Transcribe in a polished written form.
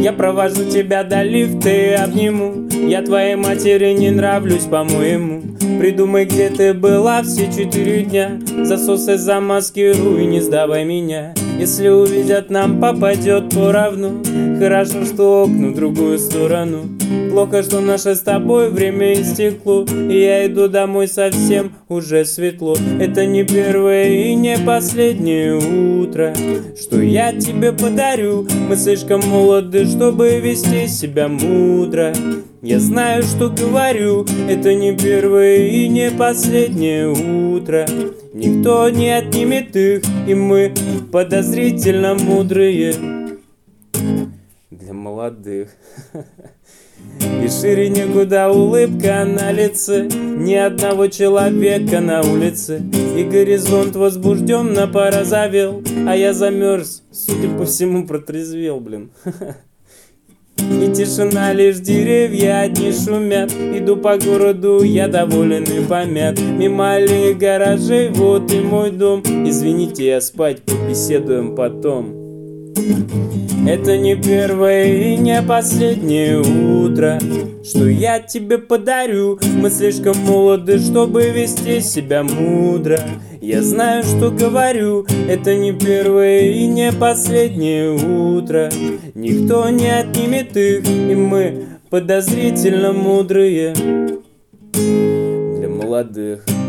Я провожу тебя до лифта и обниму. Я твоей матери не нравлюсь, по-моему. Придумай, где ты была все 4 дня. Засосы замаскируй, не сдавай меня. Если увидят, нам попадет поровну. Хорошо, что окна в другую сторону. Плохо, что наше с тобой время истекло. И я иду домой, совсем уже светло. Это не первое и не последнее утро, что я тебе подарю. Мы слишком молоды, чтобы вести себя мудро. Я знаю, что говорю. Это не первое и не последнее утро. Никто не отнимет их, и мы подозрительно мудрые для молодых. И шире некуда улыбка на лице, ни одного человека на улице. И горизонт возбужденно порозовел, а я замерз, судя по всему, протрезвел, блин. И тишина, лишь деревья одни шумят. Иду по городу, я доволен и помят. Мимо аллеи гаражей, вот и мой дом. Извините, я спать, побеседуем потом. Это не первое и не последнее утро, что я тебе подарю. Мы слишком молоды, чтобы вести себя мудро. Я знаю, что говорю. Это не первое и не последнее утро. Никто не отнимет их, и мы подозрительно мудрые для молодых.